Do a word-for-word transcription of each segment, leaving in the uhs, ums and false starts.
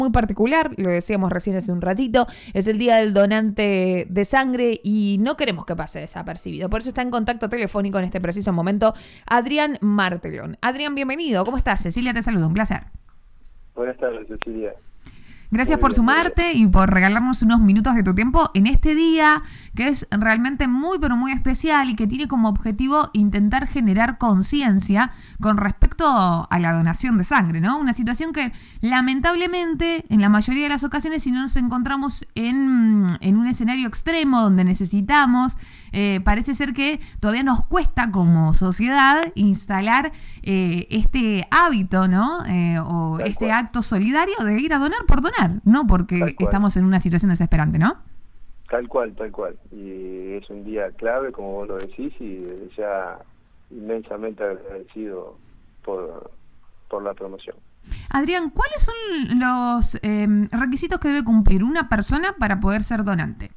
muy particular, lo decíamos recién hace un ratito, es el Día del Donante de Sangre y no queremos que pase desapercibido. Por eso está en contacto telefónico en este preciso momento Adrián Martelón. Adrián, bienvenido. ¿Cómo estás? Cecilia te saluda, un placer. Buenas tardes, Cecilia. Gracias por sumarte y por regalarnos unos minutos de tu tiempo en este día que es realmente muy pero muy especial y que tiene como objetivo intentar generar conciencia con respecto a la donación de sangre, ¿no? Una situación que lamentablemente en la mayoría de las ocasiones, si no nos encontramos en, en un escenario extremo donde necesitamos, eh, parece ser que todavía nos cuesta como sociedad instalar eh, este hábito, ¿no? Eh, o Tal este cual. acto solidario de ir a donar por donar, no porque estamos en una situación desesperante, ¿no? Tal cual, tal cual. Y es un día clave, como vos lo decís, y desde ya inmensamente agradecido por, por la promoción. Adrián, ¿cuáles son los eh, requisitos que debe cumplir una persona para poder ser donante?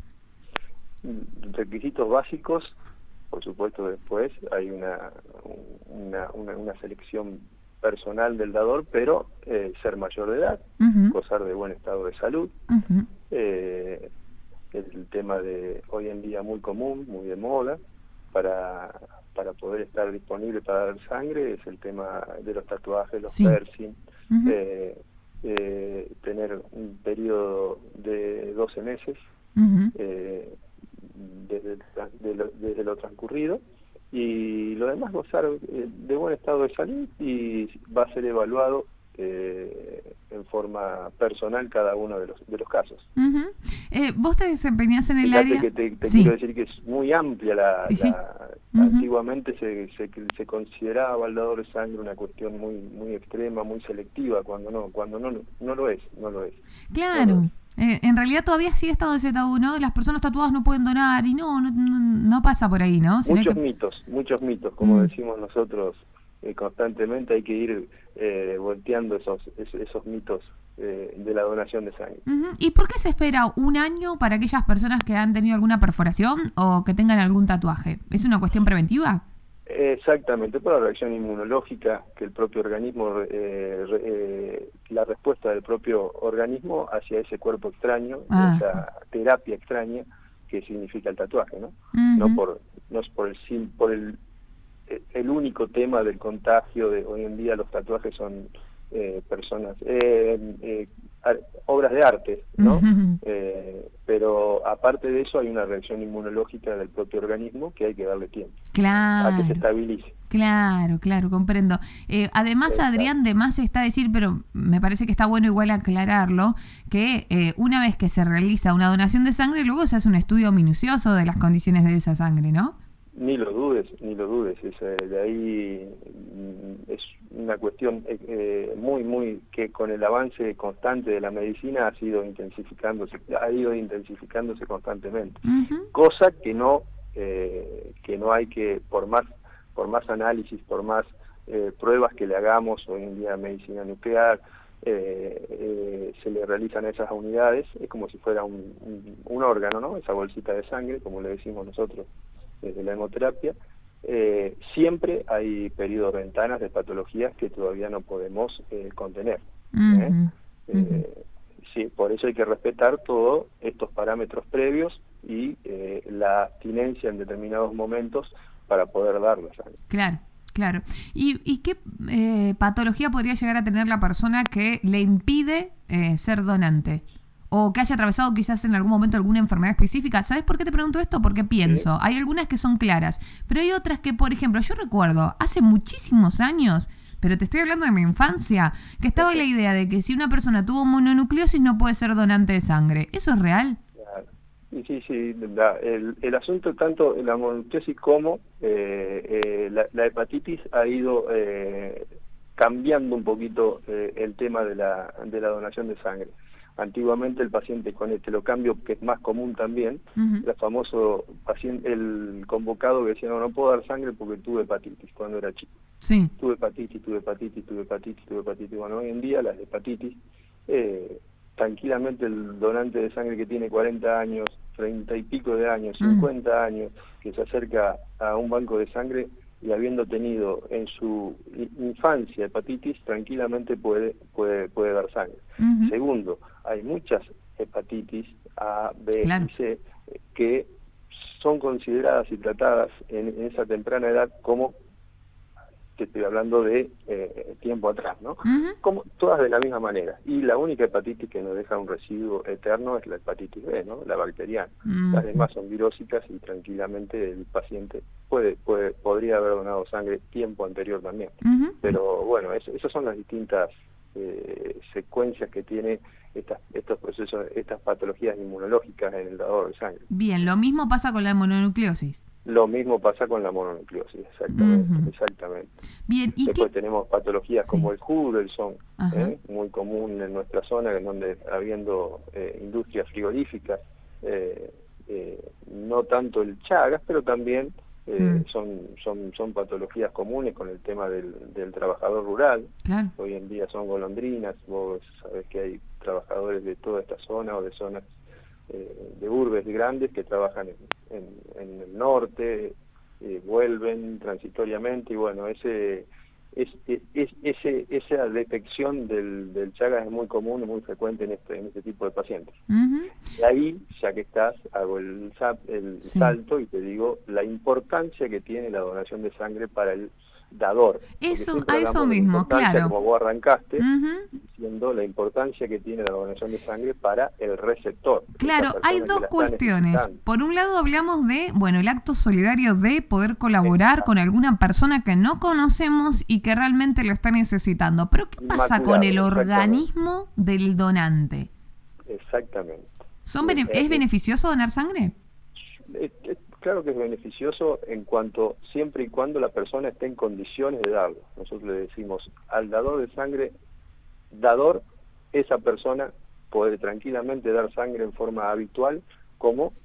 Requisitos básicos, por supuesto después hay una, una, una, una selección personal del dador, pero eh, ser mayor de edad, uh-huh. gozar de buen estado de salud, uh-huh. eh, el tema de hoy en día muy común, muy de moda, para, para poder estar disponible para dar sangre, es el tema de los tatuajes, los sí. piercing, uh-huh. eh, eh, tener un periodo de doce meses, uh-huh. eh, desde, de lo, desde lo transcurrido, y lo demás gozar de buen estado de salud y va a ser evaluado eh, en forma personal cada uno de los de los casos. Uh-huh. eh, ¿Vos te desempeñás en el Fíjate área? que te, te sí. quiero decir que es muy amplia la... ¿Sí? la uh-huh. Antiguamente se, se, se consideraba el dador de sangre una cuestión muy muy extrema, muy selectiva, cuando no cuando no no lo es, no lo es. Claro. No lo es. Eh, en realidad todavía sigue estando ese tabú, ¿no? Las personas tatuadas no pueden donar y no, no, no pasa por ahí, ¿no? Muchos que... mitos, muchos mitos, como mm. decimos nosotros eh, constantemente, hay que ir eh, volteando esos, esos, esos mitos eh, de la donación de sangre. Uh-huh. ¿Y por qué se espera un año para aquellas personas que han tenido alguna perforación o que tengan algún tatuaje? ¿Es una cuestión preventiva? Exactamente, por la reacción inmunológica que el propio organismo, eh, re, eh, la respuesta del propio organismo hacia ese cuerpo extraño, ah. esa terapia extraña que significa el tatuaje, ¿no? Uh-huh. No por no es por el por el el único tema del contagio de hoy en día. Los tatuajes son eh, personas eh, eh, obras de arte, ¿no? Uh-huh. eh, pero aparte de eso hay una reacción inmunológica del propio organismo que hay que darle tiempo claro. a que se estabilice. Claro, claro, comprendo. Eh, además, Exacto. Adrián, de más está decir, pero me parece que está bueno igual aclararlo, que eh, una vez que se realiza una donación de sangre, luego se hace un estudio minucioso de las condiciones de esa sangre, ¿no? Ni lo dudes, ni lo dudes. Es, eh, de ahí es una cuestión eh, muy, muy que con el avance constante de la medicina ha sido intensificándose, ha ido intensificándose constantemente. Uh-huh. Cosa que no, eh, que no hay que, por más, por más análisis, por más eh, pruebas que le hagamos hoy en día medicina nuclear, eh, eh, se le realizan a esas unidades, es como si fuera un, un, un órgano, ¿no? Esa bolsita de sangre, como le decimos nosotros desde la hemoterapia, eh, siempre hay periodos ventanas de patologías que todavía no podemos eh, contener. Uh-huh. ¿eh? Uh-huh. Eh, sí, por eso hay que respetar todos estos parámetros previos y eh, la abstinencia en determinados momentos para poder dar la sangre. Claro. Claro. ¿Y, y qué eh, patología podría llegar a tener la persona que le impide eh, ser donante? O que haya atravesado quizás en algún momento alguna enfermedad específica. ¿Sabes por qué te pregunto esto? Porque pienso, sí. Hay algunas que son claras, pero hay otras que, por ejemplo, yo recuerdo hace muchísimos años, pero te estoy hablando de mi infancia, que estaba okay. La idea de que si una persona tuvo mononucleosis no puede ser donante de sangre. ¿Eso es real? Claro. Sí, sí, sí. La, el, el asunto tanto en la mononucleosis como eh, eh, la, la hepatitis ha ido eh, cambiando un poquito eh, el tema de la, de la donación de sangre. Antiguamente el paciente con este lo cambio, que es más común también, uh-huh. el famoso paciente, el convocado que decía, no, no puedo dar sangre porque tuve hepatitis cuando era chico. Sí. Tuve hepatitis, tuve hepatitis, tuve hepatitis, tuve hepatitis. Bueno, hoy en día las hepatitis, eh, tranquilamente el donante de sangre que tiene cuarenta años, treinta y pico de años, cincuenta uh-huh. años, que se acerca a un banco de sangre, y habiendo tenido en su infancia hepatitis, tranquilamente puede, puede, puede dar sangre. Uh-huh. Segundo, hay muchas hepatitis A, B claro. y C que son consideradas y tratadas en, en esa temprana edad como, que estoy hablando de eh, tiempo atrás, ¿no? Uh-huh. Como todas de la misma manera. Y la única hepatitis que nos deja un residuo eterno es la hepatitis B, ¿no? La bacteriana. Uh-huh. Las demás son virósicas y tranquilamente el paciente puede, puede podría haber donado sangre tiempo anterior también. Uh-huh. Pero bueno, es, esas son las distintas eh, secuencias que tiene estas, estos procesos, estas patologías inmunológicas en el dador de sangre. Bien, lo mismo pasa con la mononucleosis. Lo mismo pasa con la mononucleosis, exactamente, uh-huh. exactamente. Bien, ¿y después qué? tenemos patologías sí. como el Hudson, uh-huh. ¿eh? muy común en nuestra zona, en donde habiendo eh, industrias frigoríficas, eh, eh, no tanto el Chagas, pero también eh, uh-huh. son, son, son patologías comunes con el tema del, del trabajador rural. Claro. Hoy en día son golondrinas, vos sabés que hay trabajadores de toda esta zona o de zonas eh, de urbes grandes que trabajan en En, en el norte, eh, vuelven transitoriamente y bueno, ese, es, es, es, ese esa detección del, del Chagas es muy común y muy frecuente en este, en este tipo de pacientes. Uh-huh. Y ahí, ya que estás, hago el, el sí. salto y te digo la importancia que tiene la donación de sangre para el dador. Eso, a eso mismo, claro. Como vos arrancaste, uh-huh. diciendo la importancia que tiene la donación de sangre para el receptor. Claro, hay dos cuestiones. Por un lado hablamos de, bueno, el acto solidario de poder colaborar Exacto. con alguna persona que no conocemos y que realmente lo está necesitando. Pero ¿qué pasa Maculado, con el organismo del donante? Exactamente. ¿Son bene- ¿Es beneficioso donar sangre? Eh, eh, Claro que es beneficioso en cuanto, siempre y cuando la persona esté en condiciones de darlo. Nosotros le decimos al dador de sangre, dador, esa persona puede tranquilamente dar sangre en forma habitual como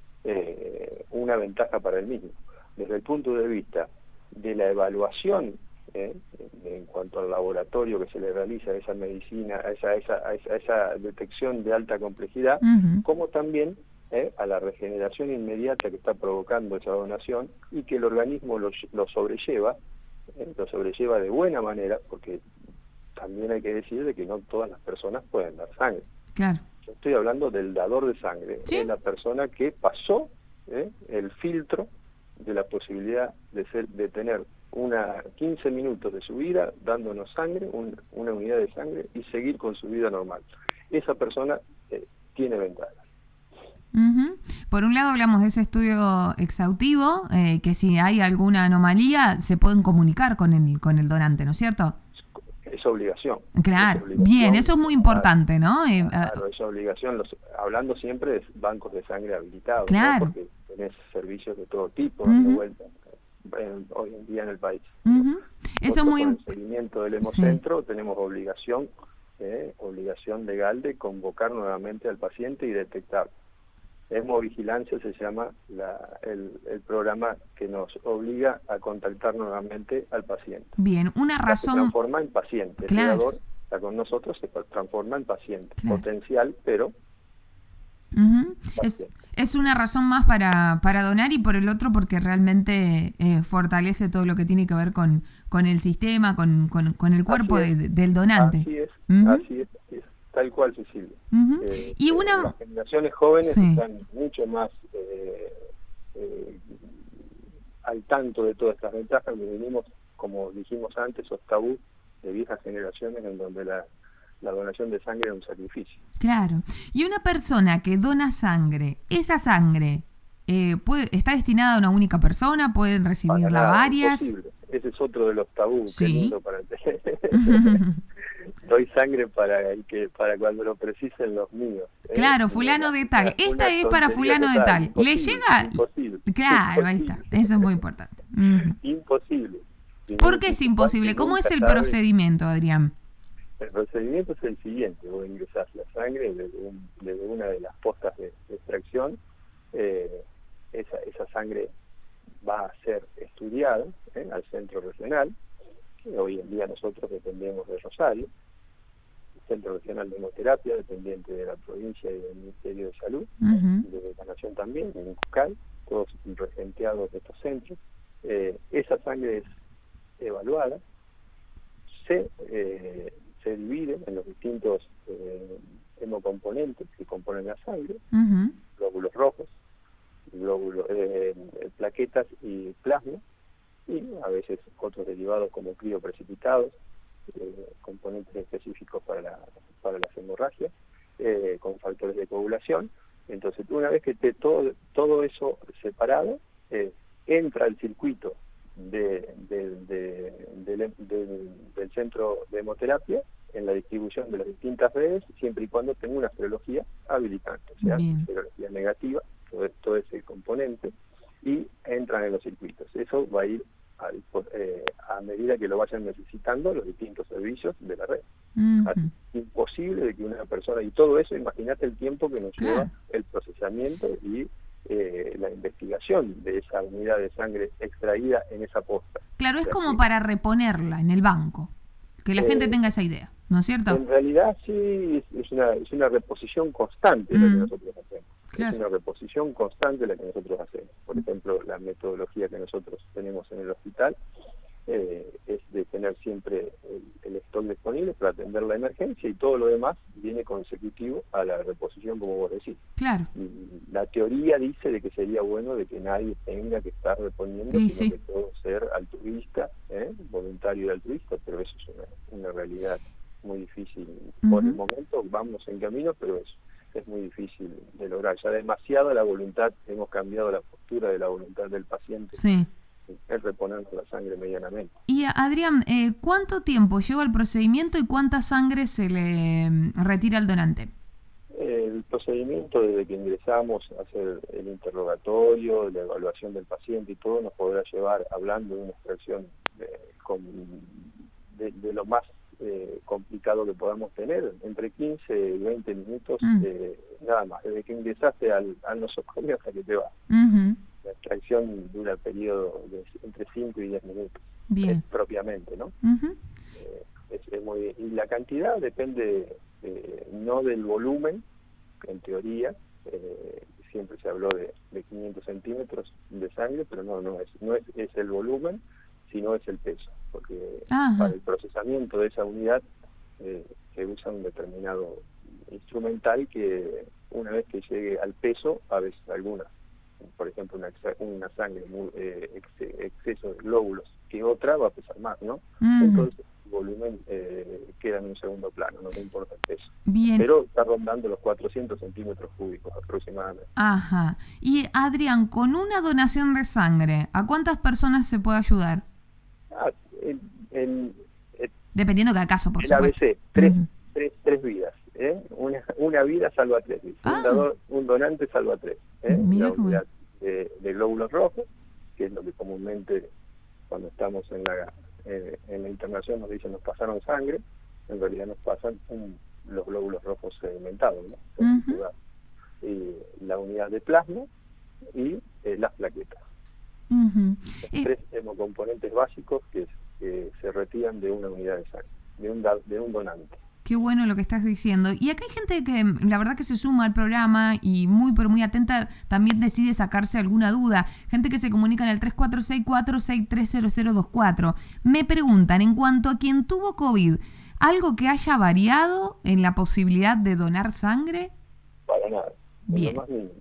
eh, una ventaja para él mismo. Desde el punto de vista de la evaluación, eh, en cuanto al laboratorio que se le realiza a esa medicina, a esa, a esa, a esa, a esa detección de alta complejidad, uh-huh. como también Eh, a la regeneración inmediata que está provocando esa donación y que el organismo lo, lo sobrelleva, eh, lo sobrelleva de buena manera, porque también hay que decir de que no todas las personas pueden dar sangre. Claro. Yo estoy hablando del dador de sangre, ¿sí? Es la persona que pasó eh, el filtro de la posibilidad de ser, de tener una quince minutos de su vida dándonos sangre, un, una unidad de sangre y seguir con su vida normal. Esa persona eh, tiene ventajas. Uh-huh. Por un lado hablamos de ese estudio exhaustivo, eh, que si hay alguna anomalía se pueden comunicar con el con el donante, ¿no es cierto? Es obligación. Claro, es obligación, bien, eso es muy importante, ¿no? Eh, claro, es obligación, los, hablando siempre de bancos de sangre habilitados, claro. ¿no? Porque tenés servicios de todo tipo, uh-huh. de vuelta, en, hoy en día en el país. Uh-huh. ¿no? Eso es muy con el seguimiento del hemocentro sí. tenemos obligación, eh, obligación legal de convocar nuevamente al paciente y detectar. Hemovigilancia se llama la, el, el programa que nos obliga a contactar nuevamente al paciente. Bien, una razón... Se transforma en paciente. Claro. El dador está con nosotros, se transforma en paciente. Claro. Potencial, pero... Uh-huh. es, es una razón más para, para donar y por el otro porque realmente eh, fortalece todo lo que tiene que ver con, con el sistema, con, con, con el cuerpo de, del donante. Así es, uh-huh. así es, así es. Tal cual, Cecilia. Uh-huh. Eh, y una... eh, las generaciones jóvenes sí. están mucho más eh, eh, al tanto de todas estas ventajas que venimos, como dijimos antes, esos tabús de viejas generaciones en donde la, la donación de sangre es un sacrificio. Claro. Y una persona que dona sangre, esa sangre eh, puede, está destinada a una única persona, pueden recibirla nada, varias. Imposible. Ese es otro de los tabús sí. que lindo para doy sangre para el que para cuando lo precisen los míos. ¿eh? Claro, fulano de tal. Esta es para fulano de tal. Imposible, ¿Le llega? Imposible. Claro, imposible. ahí está. Eso es muy importante. Uh-huh. Imposible. ¿Por qué es imposible? ¿Cómo es el procedimiento, Adrián? El procedimiento es el siguiente. Vos ingresás la sangre desde, un, desde una de las postas de, de extracción. Eh, esa, esa sangre va a ser estudiada ¿eh? al centro regional. Hoy en día nosotros dependemos de Rosario, el Centro Regional de Hemoterapia, dependiente de la provincia y del Ministerio de Salud, uh-huh. de la Nación también, en Cucal, todos regenteados de estos centros. Eh, esa sangre es evaluadas, se, eh, se dividen en los distintos eh, hemocomponentes que componen la sangre, uh-huh. glóbulos rojos, glóbulos, eh, plaquetas y plasma, y a veces otros derivados como crioprecipitados, eh, componentes específicos para, la, para las hemorragias, eh, con factores de coagulación. Entonces, una vez que esté todo, todo eso separado, eh, entra el circuito de, de, de, de, de, de, del centro de hemoterapia en la distribución de las distintas redes, siempre y cuando tenga una serología habilitante, o sea, Bien. serología negativa, todo, todo ese componente, y entran en los circuitos. Eso va a ir a, eh, a medida que lo vayan necesitando los distintos servicios de la red. Uh-huh. Así, imposible de que una persona, y todo eso, imagínate el tiempo que nos claro. lleva el procesamiento y eh, la investigación de esa unidad de sangre extraída en esa posta. Claro, es como para reponerla en el banco, que la eh, gente tenga esa idea, ¿no es cierto? En realidad sí, es una, es una reposición constante mm. la que nosotros hacemos. Claro. Es una reposición constante la que nosotros hacemos. Por ejemplo, la metodología que nosotros tenemos en el hospital eh, es de tener siempre el, el stock disponible para atender la emergencia, y todo lo demás viene consecutivo a la reposición, como vos decís. Claro. Y la teoría dice de que sería bueno de que nadie tenga que estar reponiendo, sí, sino sí. que todo ser altruista, ¿eh? voluntario y altruista, pero eso es una, una realidad muy difícil. Uh-huh. Por el momento vamos en camino, pero es, es muy difícil de lograr. Ya demasiado la voluntad, hemos cambiado la postura de la voluntad del paciente. Sí. Es reponernos la sangre medianamente. Y Adrián, eh, ¿cuánto tiempo lleva el procedimiento y cuánta sangre se le retira al donante? El procedimiento, desde que ingresamos a hacer el interrogatorio, la evaluación del paciente y todo, nos podrá llevar, hablando de una extracción de, con, de, de lo más eh, complicado que podamos tener, entre quince y veinte minutos, mm. eh, nada más, desde que ingresaste al, al nosocomio hasta que te vas. Uh-huh. La extracción dura periodo de entre cinco y diez minutos. Bien. Eh, propiamente, ¿no? Uh-huh. Eh, es, es muy, y la cantidad depende eh, no del volumen, en teoría, eh, siempre se habló de, de quinientos centímetros de sangre, pero no, no es, no es, es el volumen, sino es el peso, porque Ajá. para el procesamiento de esa unidad eh, se usa un determinado instrumental que una vez que llegue al peso, a veces algunas, por ejemplo, una, una sangre muy eh, ex, exceso de glóbulos que otra va a pesar más, ¿no? Mm. Entonces el volumen eh, queda en un segundo plano, no le importa el peso. Bien. Pero está rondando los cuatrocientos centímetros cúbicos aproximadamente. Ajá. Y Adrián, con una donación de sangre, ¿a cuántas personas se puede ayudar? Ah, en, en, en, Dependiendo de cada caso, por el supuesto. A B C, tres, uh-huh. tres, tres vidas. ¿eh? Una, una vida salva tres vidas. Ah. Un, dador, un donante salva tres. ¿eh? La unidad de, de glóbulos rojos, que es lo que comúnmente cuando estamos en la, eh, en la internación nos dicen nos pasaron sangre, en realidad nos pasan un, los glóbulos rojos sedimentados, ¿no? Uh-huh. Y la unidad de plasma y eh, las plaquetas. Uh-huh. Los eh, tres hemocomponentes básicos que, que se retiran de una unidad de sangre, de un, de un donante. Qué bueno lo que estás diciendo. Y acá hay gente que la verdad que se suma al programa y muy pero muy atenta también decide sacarse alguna duda. Gente que se comunica en el tres cuatro seis cuatro seis tres cero cero dos cuatro. Me preguntan, en cuanto a quien tuvo COVID, ¿algo que haya variado en la posibilidad de donar sangre? Para nada. Bien. Lo más mínimo.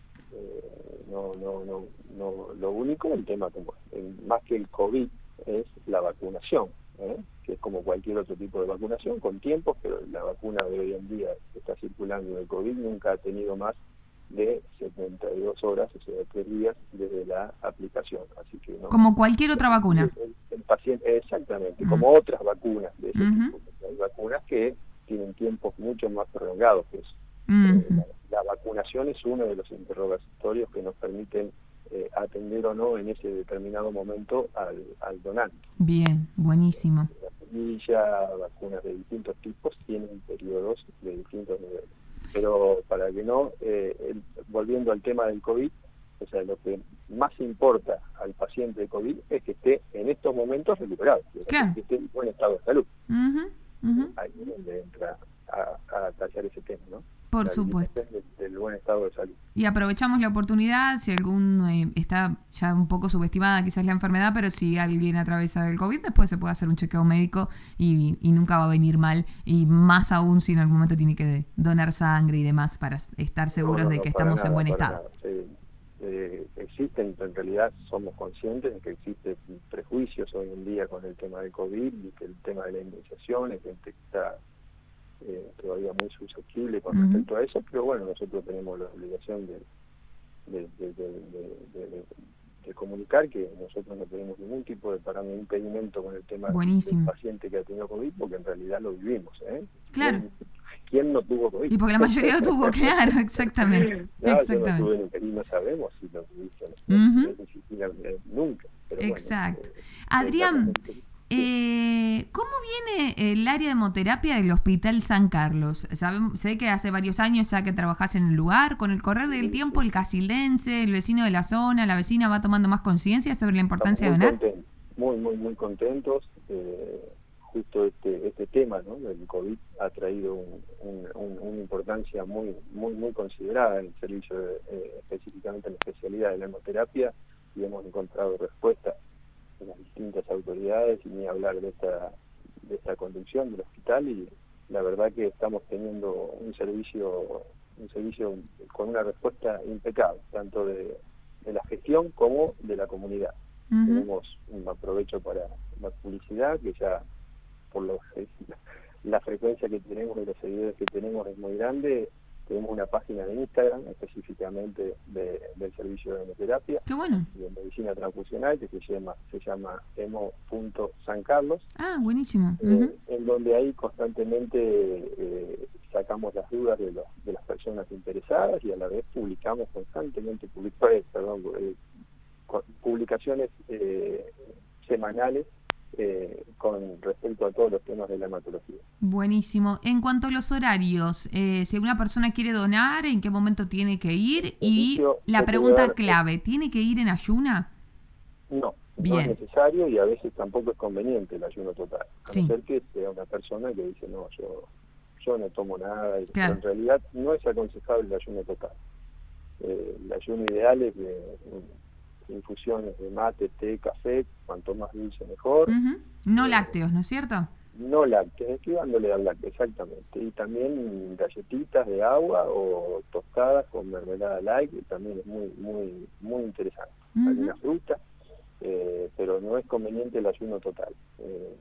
Eh, no, no, no, no. Lo único, el tema como, el, más que el COVID, es la vacunación. ¿eh? Que es como cualquier otro tipo de vacunación, con tiempos, pero la vacuna de hoy en día que está circulando del COVID nunca ha tenido más de setenta y dos horas, o sea, tres días desde la aplicación. Así que no, como cualquier otra vacuna. El, el paciente, exactamente, uh-huh. como otras vacunas de ese uh-huh. tipo. Hay vacunas que tienen tiempos mucho más prolongados que eso. Uh-huh. Eh, la, la vacunación es uno de los interrogatorios que nos permiten Eh, atender o no en ese determinado momento al, al donante. Bien, buenísimo. La semilla, vacunas de distintos tipos tienen periodos de distintos niveles. Pero para que no, eh, el, volviendo al tema del COVID, o sea, lo que más importa al paciente de COVID es que esté en estos momentos recuperado, claro. que esté en buen estado de salud. Uh-huh, uh-huh. Ahí es donde entra a, a tallar ese tema, ¿no? Por la supuesto. Del, del buen buen estado de salud. Y aprovechamos la oportunidad, si algún eh, está ya un poco subestimada quizás la enfermedad, pero si alguien atraviesa el COVID, después se puede hacer un chequeo médico y, y nunca va a venir mal, y más aún si en algún momento tiene que donar sangre y demás para estar seguros no, no, de no, que estamos nada, en buen estado. Sí. Eh, existen, en realidad somos conscientes de que existen prejuicios hoy en día con el tema del COVID y que el tema de la inmunización es gente que está eh, todavía muy susceptible con uh-huh. respecto a eso, pero bueno, nosotros tenemos la obligación de, de, de, de, de, de, de comunicar que nosotros no tenemos ningún tipo de parame impedimento con el tema Buenísimo. del paciente que ha tenido COVID, porque en realidad lo vivimos, ¿eh? Claro. ¿Quién no tuvo COVID? Y porque la mayoría lo tuvo, claro, exactamente. No, exactamente. Yo no tuve, y no sabemos si lo tuviste o no. Uh-huh. No siquiera, nunca. Pero Exacto. Bueno, eh, Adrián, eh, ¿cómo viene el área de hemoterapia del Hospital San Carlos? Sabemos, sé que hace varios años ya que trabajás en el lugar. Con el correr del tiempo, el casildense, el vecino de la zona, la vecina va tomando más conciencia sobre la importancia de donar. Contentos, muy, muy, muy contentos. Eh, justo este este tema, ¿no?, del COVID ha traído un, un, un, una importancia muy muy muy considerada en el servicio, de, eh, específicamente en la especialidad de la hemoterapia, y hemos encontrado respuesta en las distintas autoridades, y ni hablar de esta de esta conducción del hospital, y la verdad que estamos teniendo un servicio un servicio con una respuesta impecable, tanto de, de la gestión como de la comunidad. Uh-huh. Tenemos un aprovecho para la publicidad, que ya por lo, la frecuencia que tenemos y los seguidores que tenemos es muy grande. Tenemos una página de Instagram específicamente de, del servicio de hemoterapia. Qué bueno. Y de medicina transfusional, que se llama se llama hemo punto san carlos. Ah, buenísimo. Eh, uh-huh. En donde ahí constantemente eh, sacamos las dudas de, los, de las personas interesadas, y a la vez publicamos constantemente public- eh, perdón, eh, publicaciones eh, semanales Eh, con respecto a todos los temas de la hematología. Buenísimo. En cuanto a los horarios, eh, si una persona quiere donar, ¿en qué momento tiene que ir? Y la pregunta clave, ¿tiene que ir en ayuna? No, Bien. No es necesario, y a veces tampoco es conveniente el ayuno total. A sí. no ser que sea una persona que dice, no, yo yo no tomo nada, y, claro. Pero en realidad no es aconsejable el ayuno total. Eh, el ayuno ideal es de infusiones de mate, té, café, cuanto más dulce mejor. Uh-huh. No eh, lácteos, ¿no es cierto? No lácteos, esquivándole al lácteo, exactamente. Y también galletitas de agua o tostadas con mermelada light, que también es muy muy muy interesante. Uh-huh. Alguna fruta, eh, pero no es conveniente el ayuno total. Eh,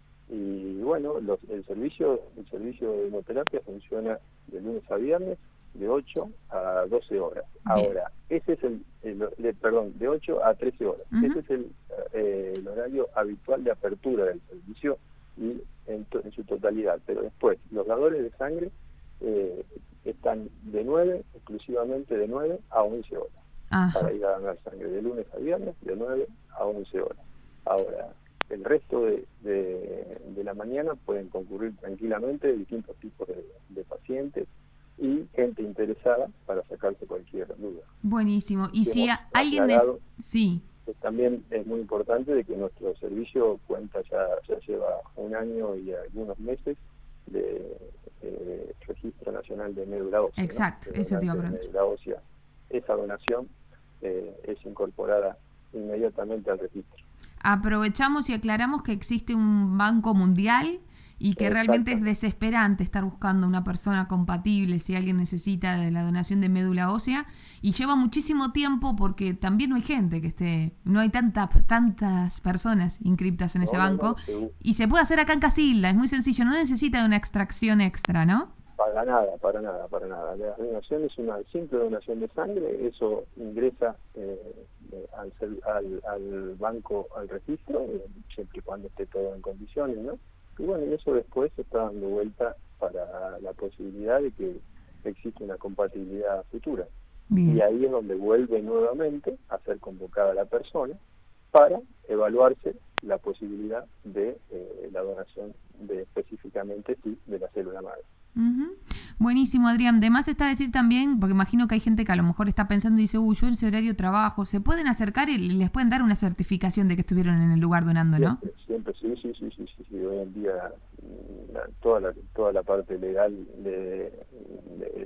y bueno, los, el servicio el servicio de hemoterapia funciona de lunes a viernes, de ocho a doce horas. Bien. Ahora, ese es el, el, el, perdón, de ocho a trece horas. Uh-huh. Ese es el, eh, el horario habitual de apertura del servicio y en, to, en su totalidad. Pero después, los dadores de sangre eh, están de nueve, exclusivamente de nueve a once horas. Ajá. Para ir a donar sangre, de lunes a viernes, de nueve a once horas. Ahora, el resto de, de, de la mañana pueden concurrir tranquilamente distintos tipos de, de pacientes y gente interesada para sacarse cualquier duda. Buenísimo. Y si a, alguien es... Sí. Pues también es muy importante de que nuestro servicio cuenta ya, ya lleva un año y algunos meses de eh, Registro Nacional de Médula Ósea. Exacto, ¿no? eso te iba a preguntar. Médula Ósea. Esa donación eh, es incorporada inmediatamente al registro. Aprovechamos y aclaramos que existe un banco mundial y que realmente es desesperante estar buscando una persona compatible si alguien necesita de la donación de médula ósea, y lleva muchísimo tiempo porque también no hay gente que esté, no hay tanta, tantas personas inscriptas en ese no, banco, no, no, y se puede hacer acá en Casilda, es muy sencillo, no necesita de una extracción extra, ¿no? Para nada, para nada, para nada. La donación es una simple donación de sangre, eso ingresa eh, al, al, al banco, al registro, eh, siempre y cuando esté todo en condiciones, ¿no? Y bueno, y eso después se está dando vuelta para la posibilidad de que existe una compatibilidad futura. Bien. Y ahí es donde vuelve nuevamente a ser convocada la persona para evaluarse la posibilidad de eh, la donación de específicamente sí, de la célula madre. Uh-huh. Buenísimo, Adrián. Además está decir también, porque imagino que hay gente que a lo mejor está pensando y dice, uy, yo en ese horario trabajo, se pueden acercar y les pueden dar una certificación de que estuvieron en el lugar donando, ¿no? Siempre, siempre sí, sí, sí, sí, sí, sí. Hoy en día la, toda la toda la parte legal de, de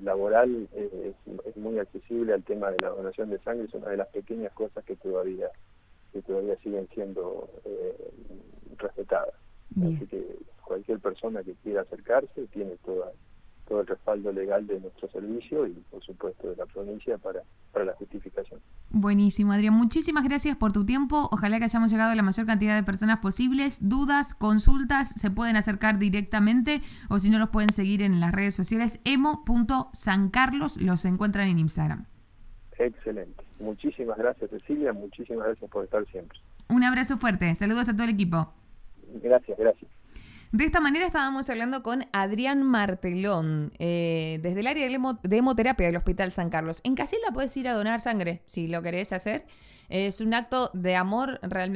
laboral eh, es, es muy accesible al tema de la donación de sangre, es una de las pequeñas cosas que todavía que todavía siguen siendo eh, respetadas. Bien. Así que cualquier persona que quiera acercarse tiene toda, todo el respaldo legal de nuestro servicio y por supuesto de la provincia para, para la justificación. Buenísimo, Adrián. Muchísimas gracias por tu tiempo. Ojalá que hayamos llegado a la mayor cantidad de personas posibles. Dudas, consultas, se pueden acercar directamente o si no los pueden seguir en las redes sociales. emo punto san carlos, los encuentran en Instagram. Excelente. Muchísimas gracias, Cecilia. Muchísimas gracias por estar siempre. Un abrazo fuerte. Saludos a todo el equipo. Gracias, gracias. De esta manera estábamos hablando con Adrián Martelón, eh, desde el área de, hemo, de hemoterapia del Hospital San Carlos. En Casilda puedes ir a donar sangre, si lo querés hacer. Es un acto de amor realmente.